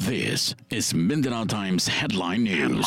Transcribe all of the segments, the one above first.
This is Mindanao Times Headline News.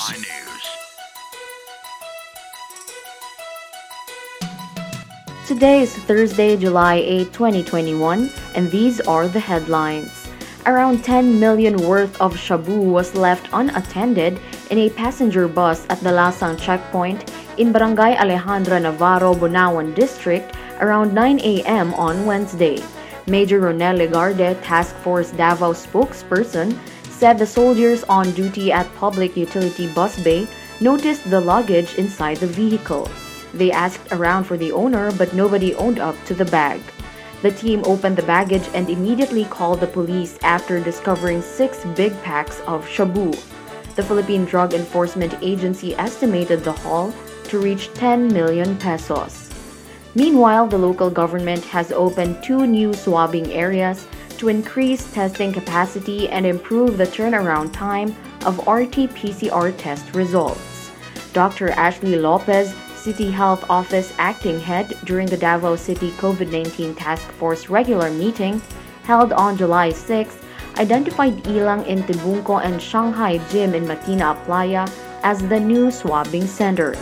Today is Thursday, July 8, 2021, and these are the headlines. Around 10 million worth of shabu was left unattended in a passenger bus at the Lasang checkpoint in Barangay Alejandra Navarro, Bunawan District around 9 a.m. on Wednesday. Major Ronel Legarde, Task Force Davao spokesperson, said the soldiers on duty at Public Utility Bus Bay noticed the luggage inside the vehicle. They asked around for the owner, but nobody owned up to the bag. The team opened the baggage and immediately called the police after discovering 6 big packs of shabu. The Philippine Drug Enforcement Agency estimated the haul to reach 10 million pesos. Meanwhile, the local government has opened 2 new swabbing areas to increase testing capacity and improve the turnaround time of RT-PCR test results. Dr. Ashley Lopez, City Health Office Acting Head during the Davao City COVID-19 Task Force regular meeting held on July 6, identified Ilang in Tibungco and Shanghai Gym in Matina Playa as the new swabbing centers.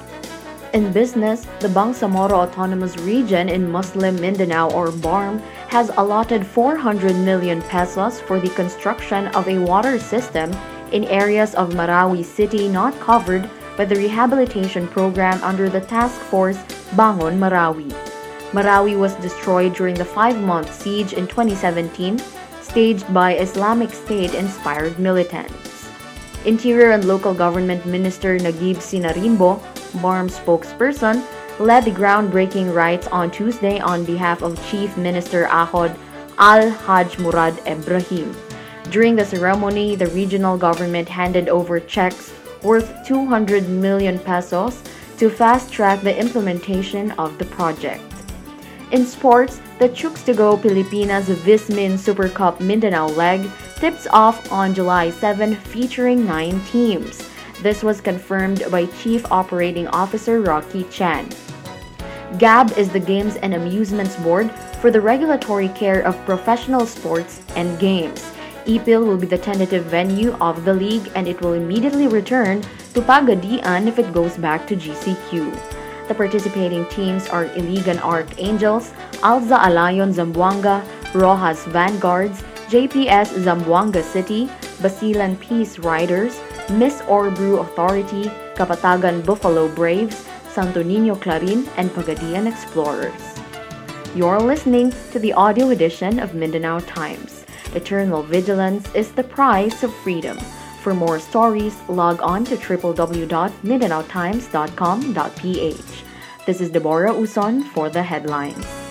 In business, the Bangsamoro Autonomous Region in Muslim Mindanao or BARM has allotted 400 million pesos for the construction of a water system in areas of Marawi City not covered by the rehabilitation program under the task force Bangon Marawi. Marawi was destroyed during the 5-month siege in 2017, staged by Islamic State-inspired militants. Interior and Local Government Minister Naguib Sinarimbo, BARM spokesperson, led the groundbreaking rites on Tuesday on behalf of Chief Minister Ahod Al-Haj Murad Ibrahim. During the ceremony, the regional government handed over checks worth 200 million pesos to fast-track the implementation of the project. In sports, the Chooks to Go Pilipinas Vismin Super Cup Mindanao leg tips off on July 7 featuring 9 teams. This was confirmed by Chief Operating Officer Rocky Chan. GAB is the Games and Amusements Board for the regulatory care of professional sports and games. EPIL will be the tentative venue of the league and it will immediately return to Pagadian if it goes back to GCQ. The participating teams are Iligan Archangels, Alza Alayon Zamboanga, Rojas Vanguards, JPS Zamboanga City, Basilan Peace Riders, Miss Orbru Authority, Kapatagan Buffalo Braves, Santo Niño Clarin, and Pagadian Explorers. You're listening to the audio edition of Mindanao Times. Eternal vigilance is the price of freedom. For more stories, log on to www.mindanaotimes.com.ph. This is Deborah Uson for the headlines.